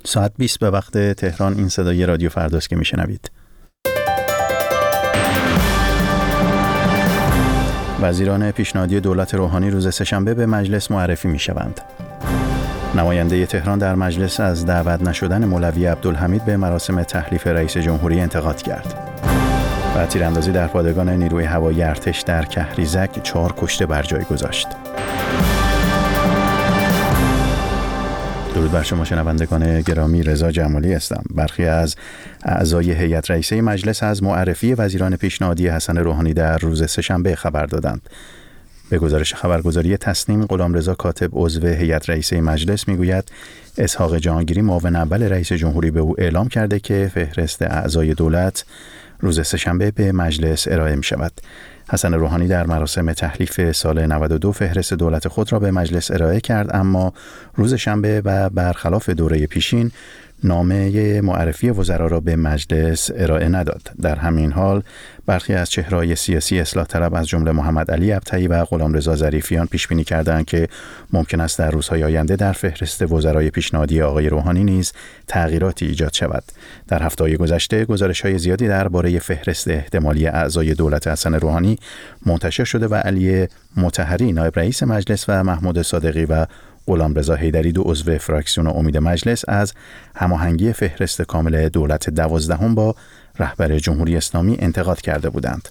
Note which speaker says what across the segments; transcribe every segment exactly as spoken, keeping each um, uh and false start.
Speaker 1: ساعت بیست به وقت تهران. این صدای رادیو فرداست که میشنوید. وزیران پیشنهادی دولت روحانی روز سه‌شنبه به مجلس معرفی میشوند. نماینده تهران در مجلس از دعوت نشدن مولوی عبدالحمید به مراسم تحلیف رئیس جمهوری انتقاد کرد. و تیراندازی در پادگان نیروی هوایی ارتش در کهریزک چهار کشته بر جای گذاشت. درود بر شما شنوندگان گرامی، رضا جمالی هستم. برخی از اعضای هیئت رئیسه مجلس از معرفی وزیران پیشنهادی حسن روحانی در روز سه‌شنبه خبر دادند. به گزارش خبرگزاری تسنیم، غلامرضا کاتب عضو هیئت رئیسه مجلس میگوید اسحاق جهانگیری معاون اول رئیس جمهوری به او اعلام کرده که فهرست اعضای دولت روز سه‌شنبه به مجلس ارائه می شود. حسن روحانی در مراسم تحلیف سال نود و دو فهرست دولت خود را به مجلس ارائه کرد، اما روز شنبه و برخلاف دوره پیشین نامه معرفی وزرا را به مجلس ارائه نداد. در همین حال برخی از چهره‌های سیاسی اصلاح طلب از جمله محمد علی ابطحی و غلامرضا ظریفیان پیش بینی کردند که ممکن است در روزهای آینده در فهرست وزرای پیشنهادی آقای روحانی نیز تغییراتی ایجاد شود. در هفته‌های گذشته گزارش‌های زیادی درباره فهرست احتمالی اعضای دولت حسن روحانی منتشر شده و علی مطهری نایب رئیس مجلس و محمود صادقی و غلامرضا حیدری دو عضو فراکسیون امید مجلس از هماهنگی فهرست کامل دولت دوازدهم با رهبر جمهوری اسلامی انتقاد کرده بودند.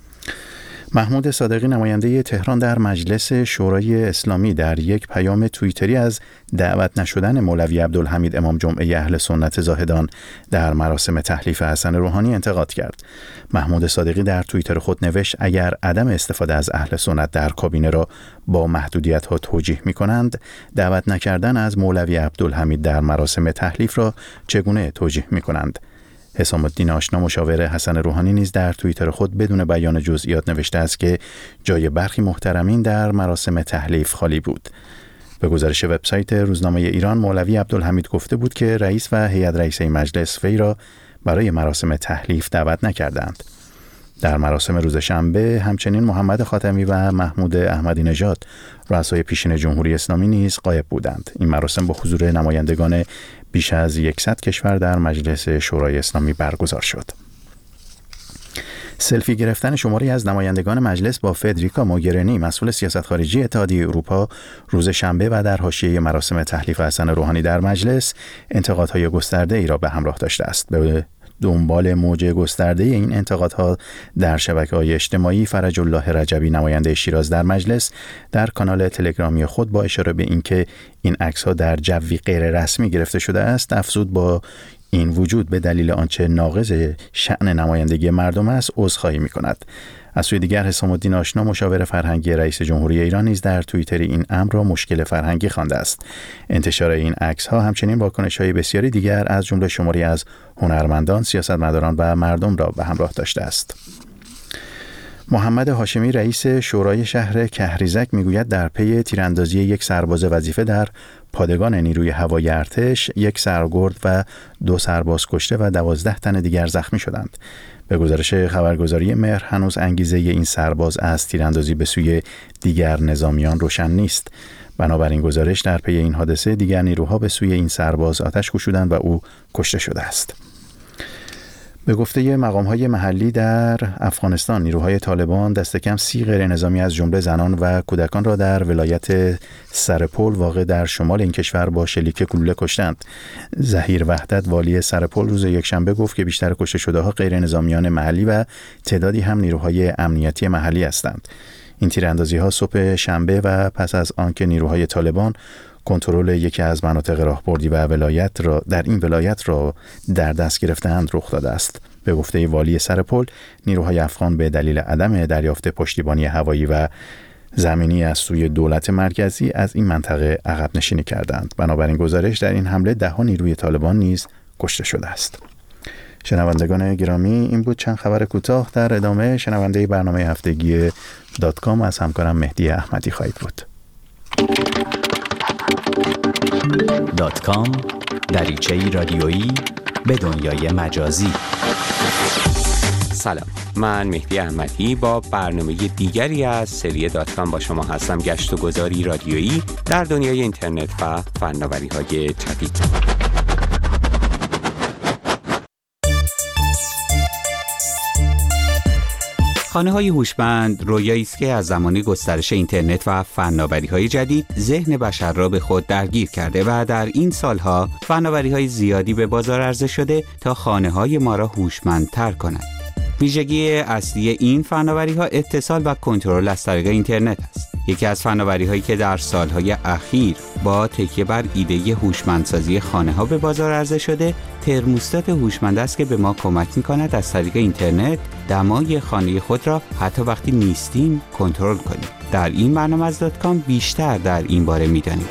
Speaker 1: محمود صادقی نماینده تهران در مجلس شورای اسلامی در یک پیام توییتری از دعوت نشدن مولوی عبدالحمید امام جمعه اهل سنت زاهدان در مراسم تحلیف حسن روحانی انتقاد کرد. محمود صادقی در توییتر خود نوشت اگر عدم استفاده از اهل سنت در کابینه را با محدودیت ها توجیه می کنند، دعوت نکردن از مولوی عبدالحمید در مراسم تحلیف را چگونه توجیه می کنند؟ حسام الدین آشنا مشاور حسن روحانی نیز در توییتر خود بدون بیان جزئیات نوشته است که جای برخی محترمین در مراسم تحلیف خالی بود. به گزارش وبسایت روزنامه ایران، مولوی عبدالحمید گفته بود که رئیس و هیئت رئیسه مجلس وی را برای مراسم تحلیف دعوت نکردند. در مراسم روز شنبه همچنین محمد خاتمی و محمود احمدی نژاد رؤسای پیشین جمهوری اسلامی نیز غایب بودند. این مراسم با حضور نمایندگان بیش از صد کشور در مجلس شورای اسلامی برگزار شد. سلفی گرفتن شماری از نمایندگان مجلس با فدریکا موگرینی مسئول سیاست خارجی اتحادیه اروپا روز شنبه و در حاشیه مراسم تحلیف حسن روحانی در مجلس انتقادهای گسترده ای را به همراه داشته است. به دنبال موج گسترده این انتقادها در شبکه‌های اجتماعی، فرج الله رجبی نماینده شیراز در مجلس در کانال تلگرامی خود با اشاره به اینکه این عکس‌ها در جوی غیر رسمی گرفته شده است، افزود با این وجود به دلیل آنچه ناقض شأن نمایندگی مردم است عذرخواهی می‌کند. از سوی دیگر حسام الدین آشنا مشاور فرهنگی رئیس جمهوری ایران نیز در توییتر این امر را مشکل فرهنگی خوانده است. انتشار این عکس‌ها همچنین واکنش‌های بسیاری دیگر از جمله شماری از هنرمندان، سیاستمداران و مردم را به همراه داشته است. محمد هاشمی رئیس شورای شهر کهریزک میگوید در پی تیراندازی یک سرباز وظیفه در پادگان نیروی هوایی ارتش، یک سرگرد و دو سرباز کشته و دوازده تن دیگر زخمی شدند. به گزارش خبرگزاری مهر هنوز انگیزه این سرباز از تیراندازی به سوی دیگر نظامیان روشن نیست. بنابراین گزارش در پی این حادثه دیگر نیروها به سوی این سرباز آتش گشودند و او کشته شده است. به گفته مقام‌های محلی در افغانستان، نیروهای طالبان دست کم سی غیر نظامی از جمله زنان و کودکان را در ولایت سرپل واقع در شمال این کشور با شلیک گلوله کشتند. ظهیر وحدت والی سرپل روز یکشنبه گفت که بیشتر کشته شده‌ها غیر نظامیان محلی و تعدادی هم نیروهای امنیتی محلی هستند. این تیراندازی‌ها صبح شنبه و پس از آنکه نیروهای طالبان کنترل یکی از مناطق راهبردی و ولایت را در این ولایت را در دست گرفته‌اند رخ داده است. به گفته والی سرپل، نیروهای افغان به دلیل عدم دریافت پشتیبانی هوایی و زمینی از سوی دولت مرکزی از این منطقه عقب نشینی کردند. بنابراین گزارش در این حمله ده ها نیروی طالبان نیز کشته شده است. شنوندگان گرامی، این بود چند خبر کوتاه. در ادامه شنونده برنامه هفتگی دات کام از همکارم مهدی احمدی خواهید بود.
Speaker 2: دات کام، دریچه‌ای رادیویی به دنیای مجازی.
Speaker 3: سلام، من مهدی احمدی با برنامه دیگری از سری دات کام با شما هستم. گشت و گذاری رادیویی در دنیای اینترنت و فناوری‌های جدید. خانه‌های هوشمند رویایی است که از زمان گسترش اینترنت و فناوری‌های جدید ذهن بشر را به خود درگیر کرده و در این سالها فناوری‌های زیادی به بازار عرضه شده تا خانه‌های ما را هوشمندتر کنند. ویژگی اصلی این فناوری‌ها اتصال و کنترل از طریق اینترنت است. یکی از فناوری‌هایی که در سالهای اخیر با تکیه بر ایده هوشمندسازی خانه‌ها به بازار عرضه شده، ترموستات هوشمند است که به ما کمک می‌کند از طریق اینترنت دمای خانه خود را حتی وقتی نیستیم کنترل کنیم. در این برنامه از دات کام بیشتر در این باره می‌دانیم.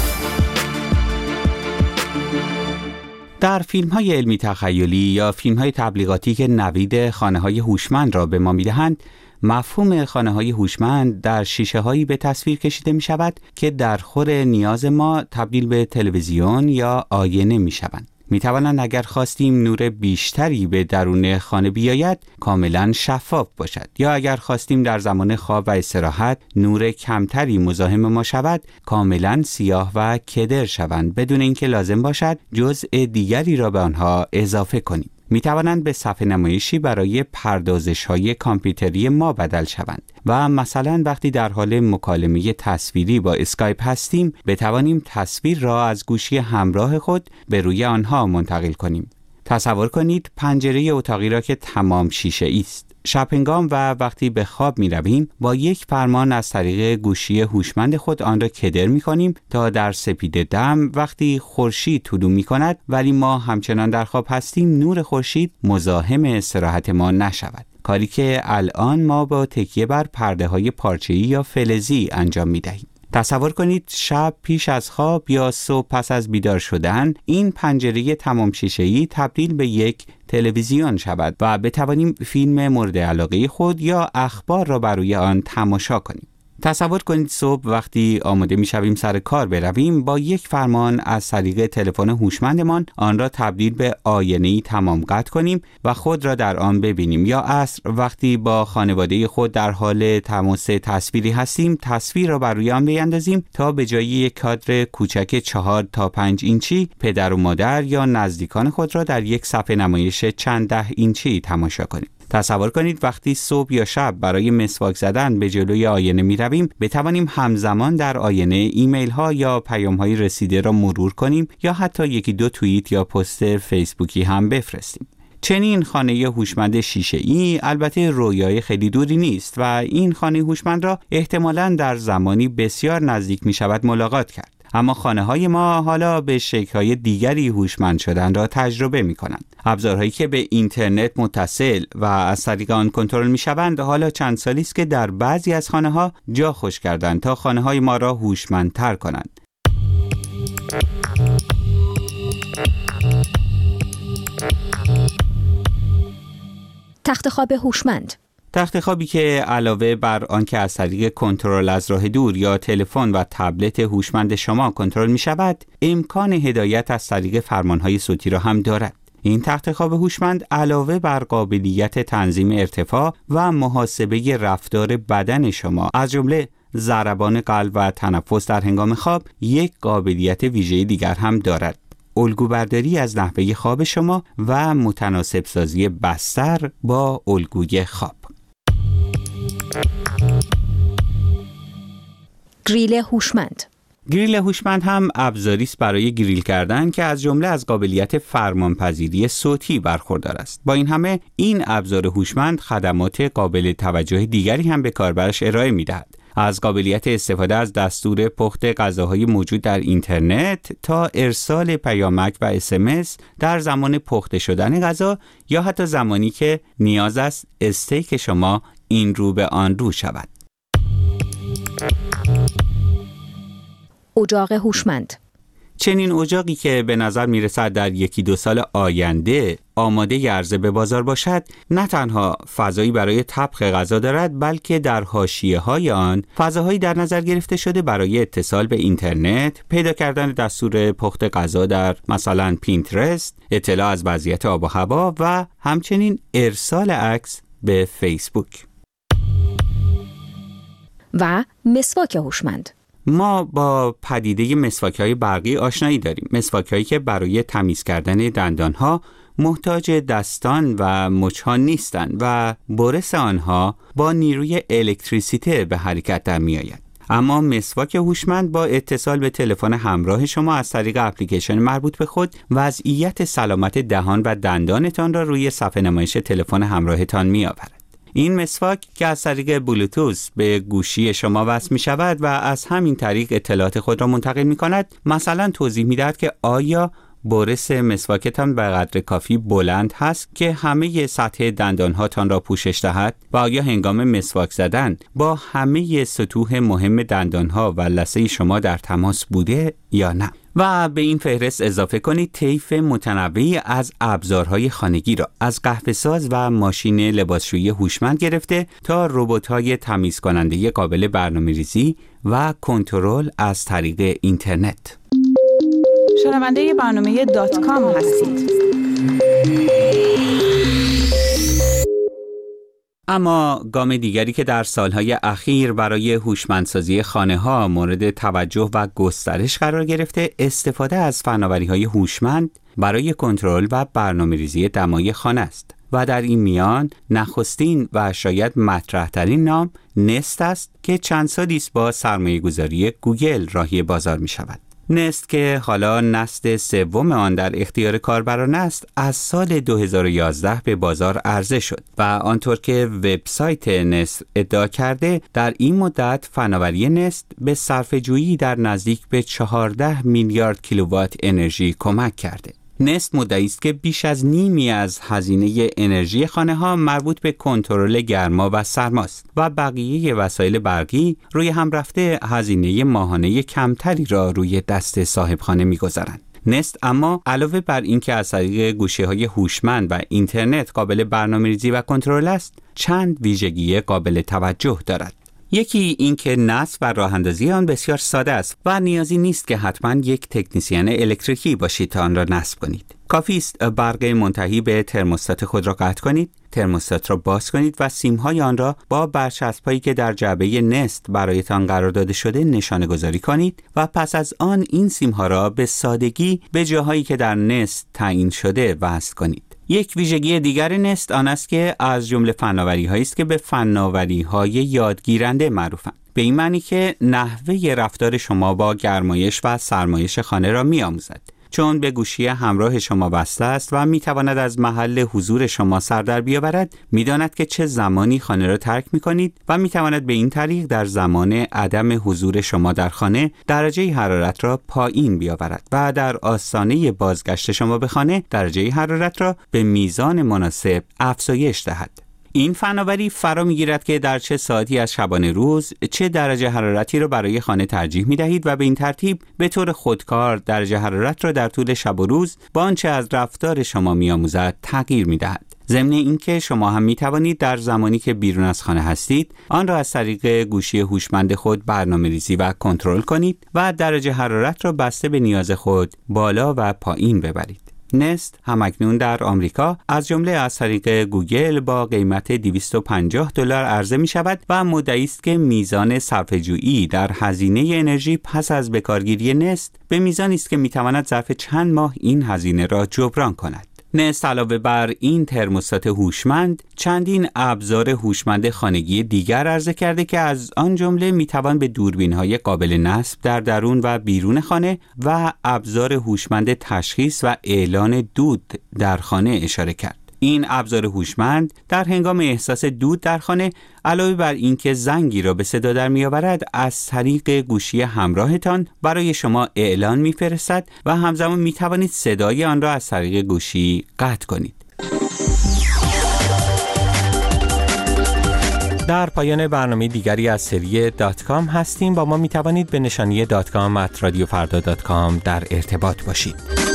Speaker 3: در فیلم‌های علمی تخیلی یا فیلم‌های تبلیغاتی که نوید خانه‌های هوشمند را به ما می‌دهند، مفهوم خانه‌های هوشمند در شیشه‌هایی به تصویر کشیده می‌شود که در خور نیاز ما تبدیل به تلویزیون یا آینه می‌شوند. می‌توانند اگر خواستیم نور بیشتری به درون خانه بیاید کاملاً شفاف باشد، یا اگر خواستیم در زمان خواب و استراحت نور کمتری مزاحم ما شود کاملاً سیاه و کدر شوند بدون اینکه لازم باشد جزء دیگری را به آنها اضافه کنیم. می توانند به صفحه نمایشی برای پردازش‌های کامپیوتری ما بدل شوند و مثلا وقتی در حال مکالمه تصویری با اسکایپ هستیم بتوانیم تصویر را از گوشی همراه خود به روی آنها منتقل کنیم. تصور کنید پنجره اتاقی را که تمام شیشه است. شب هنگام و وقتی به خواب می رویم با یک فرمان از طریق گوشی هوشمند خود آن را کدر می کنیم تا در سپید دم وقتی خورشید طلوع می کند ولی ما همچنان در خواب هستیم نور خورشید مزاحم استراحت ما نشود. کاری که الان ما با تکیه بر پرده های پارچه‌ای یا فلزی انجام می دهیم. تصور کنید شب پیش از خواب یا صبح پس از بیدار شدن این پنجره تمام شیشه‌ای تبدیل به یک تلویزیون شود و بتوانیم فیلم مورد علاقه خود یا اخبار را بر روی آن تماشا کنیم. تصور کنید صبح وقتی آماده می‌شویم سر کار برویم با یک فرمان از طریق تلفن هوشمندمان آن را تبدیل به آینه‌ای تمام قد کنیم و خود را در آن ببینیم، یا عصر وقتی با خانواده خود در حال تماس تصویری هستیم تصویر را بر روی آن بیاندازیم تا به جای یک کادر کوچک چهار تا پنج اینچی پدر و مادر یا نزدیکان خود را در یک صفحه نمایش چند ده اینچی تماشا کنیم. تصور کنید وقتی صبح یا شب برای مسواک زدن به جلوی آینه می رویم بتوانیم همزمان در آینه ایمیل ها یا پیام های رسیده را مرور کنیم یا حتی یکی دو توییت یا پست فیسبوکی هم بفرستیم. چنین خانه هوشمند شیشه‌ای البته رویای خیلی دوری نیست و این خانه هوشمند را احتمالاً در زمانی بسیار نزدیک می شود ملاقات کرد. اما خانه‌های ما حالا به شکل‌های دیگری هوشمند شدن را تجربه می‌کنند. ابزارهایی که به اینترنت متصل و از طریق آن کنترل می‌شوند حالا چند سالی است که در بعضی از خانه‌ها جا خوش کردند تا خانه‌های ما را هوشمندتر کنند.
Speaker 4: تخت خواب هوشمند.
Speaker 3: تخت خوابی که علاوه بر آنکه از طریق کنترل از راه دور یا تلفن و تبلت هوشمند شما کنترل می شود، امکان هدایت از طریق فرمانهای صوتی را هم دارد. این تخت خواب هوشمند علاوه بر قابلیت تنظیم ارتفاع و محاسبه رفتار بدن شما از جمله ضربان قلب و تنفس در هنگام خواب، یک قابلیت ویژه دیگر هم دارد: الگوبرداری از نحوه خواب شما و متناسب سازی بستر با الگوی خواب.
Speaker 4: گریل هوشمند.
Speaker 3: گریل هوشمند هم ابزاری است برای گریل کردن که از جمله از قابلیت فرمانپذیری صوتی برخوردار است. با این همه این ابزار هوشمند خدمات قابل توجه دیگری هم به کاربرش ارائه می‌دهد. از قابلیت استفاده از دستور پخت غذاهای موجود در اینترنت تا ارسال پیامک و اس ام اس در زمان پخته شدن غذا یا حتی زمانی که نیاز است استیک شما این رو به آن رو شود.
Speaker 4: اجاق هوشمند.
Speaker 3: چنین اجاقی که به نظر میرسد در یکی دو سال آینده آماده عرضه به بازار باشد، نه تنها فضایی برای طبخ غذا دارد، بلکه در حاشیه‌های آن فضاهایی در نظر گرفته شده برای اتصال به اینترنت، پیدا کردن دستور پخت غذا در مثلا پینترست، اطلاع از وضعیت آب و هوا و همچنین ارسال عکس به فیسبوک.
Speaker 4: و مسواک هوشمند.
Speaker 3: ما با پدیده مسواک‌های برقی آشنایی داریم. مسواک‌هایی که برای تمیز کردن دندان‌ها محتاج دستان و مچ‌ها نیستند و برس آنها با نیروی الکتریسیته به حرکت در می‌آید. اما مسواک هوشمند با اتصال به تلفن همراه شما از طریق اپلیکیشن مربوط به خود وضعیت سلامت دهان و دندانتان را روی صفحه نمایش تلفن همراهتان می‌آورد. این مسواک که از طریق بلوتوث به گوشی شما وصل می شود و از همین طریق اطلاعات خود را منتقل می کند، مثلا توضیح می دهد که آیا برس مسواکتان به قدر کافی بلند هست که همه سطح دندانهاتان را پوشش دهد و آیا هنگام مسواک زدن با همه سطوح مهم دندانها و لثه شما در تماس بوده یا نه. و به این فهرست اضافه کنید طیف متنوعی از ابزارهای خانگی را از قهوه‌ساز و ماشین لباسشویی هوشمند گرفته تا ربات‌های تمیز کننده قابل برنامه‌ریزی و کنترل از طریق اینترنت.
Speaker 5: شنونده برنامه دات کام هستید.
Speaker 3: اما گام دیگری که در سالهای اخیر برای هوشمندسازی خانه‌ها مورد توجه و گسترش قرار گرفته، استفاده از فناوری‌های هوشمند برای کنترل و برنامه‌ریزی دمای خانه است. و در این میان نخستین و شاید مطرح‌ترین نام نست است که چند سالی است با سرمایه‌گذاری گوگل راهی بازار می‌شود. نست که حالا نسل سوم آن در اختیار کاربران است، از سال دو هزار و یازده به بازار عرضه شد و آنطور که وبسایت نست ادعا کرده در این مدت فناوری نست به صرفه‌جویی در نزدیک به چهارده میلیارد کیلووات انرژی کمک کرده. نست مدعی است که بیش از نیمی از هزینه انرژی خانه‌ها مربوط به کنترل گرما و سرماست و بقیه وسایل برقی روی هم رفته هزینه ماهانه کمتری را روی دست صاحب خانه می‌گذارند. نست اما علاوه بر اینکه از طریق گوشی‌های هوشمند و اینترنت قابل برنامه‌ریزی و کنترل است، چند ویژگی قابل توجه دارد. یکی این که نصب و راه اندازی آن بسیار ساده است و نیازی نیست که حتما یک تکنسین الکتریکی باشید تا آن را نصب کنید. کافی است برق منتهی به ترموستات خود را قطع کنید، ترموستات را باز کنید و سیم‌های آن را با برچسب‌هایی که در جعبه نست برایتان قرار داده شده نشانه گذاری کنید و پس از آن این سیم‌ها را به سادگی به جاهایی که در نست تعیین شده وصل کنید. یک ویژگی دیگر نست آن است که از جمله فناوری‌هایی است که به فناوری‌های یادگیرنده معروفند. به این معنی که نحوه رفتار شما با گرمایش و سرمایش خانه را می‌آموزد. چون به گوشی همراه شما وصل است و می‌تواند از محل حضور شما سر در بیاورد، می‌داند که چه زمانی خانه را ترک می‌کنید و می‌تواند به این طریق در زمان عدم حضور شما در خانه درجه حرارت را پایین بیاورد و در آستانه بازگشت شما به خانه درجه حرارت را به میزان مناسب افزایش دهد. این فناوری فرا می‌گیرد که در چه ساعتی از شبانه روز چه درجه حرارتی را برای خانه ترجیح می‌دهید و به این ترتیب به طور خودکار درجه حرارت را در طول شب و روز با آنچه از رفتار شما می‌آموزد تغییر می‌دهد. ضمن اینکه شما هم می‌توانید در زمانی که بیرون از خانه هستید آن را از طریق گوشی هوشمند خود برنامه‌ریزی و کنترل کنید و درجه حرارت را بسته به نیاز خود بالا و پایین ببرید. نست همکنون در آمریکا از جمله از طریق گوگل با قیمت دویست و پنجاه دلار عرضه می شود و مدعی است که میزان صرفه‌جویی در هزینه انرژی پس از بکارگیری نست به میزانی است که می تواند ظرف چند ماه این هزینه را جبران کند. نست علاوه بر این ترموستات هوشمند چندین ابزار هوشمند خانگی دیگر عرضه کرده که از آن جمله میتوان به دوربین‌های قابل نصب در درون و بیرون خانه و ابزار هوشمند تشخیص و اعلان دود در خانه اشاره کرد. این ابزار هوشمند در هنگام احساس دود در خانه علاوه بر اینکه زنگی را به صدا در میآورد، از طریق گوشی همراهتان برای شما اعلان میفرستد و همزمان می توانید صدای آن را از طریق گوشی قطع کنید. در پایان برنامه دیگری از سری دات کام هستیم. با ما می توانید به نشانی دات کام ات رادیو فردا دات کام در ارتباط باشید.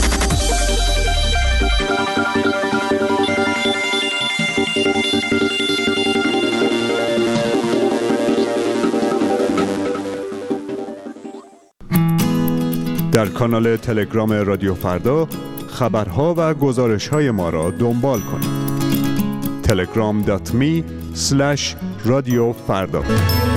Speaker 6: در کانال تلگرام رادیو فردا خبرها و گزارش‌های ما را دنبال کنید. تلگرام دات می اسلش رادیو فردا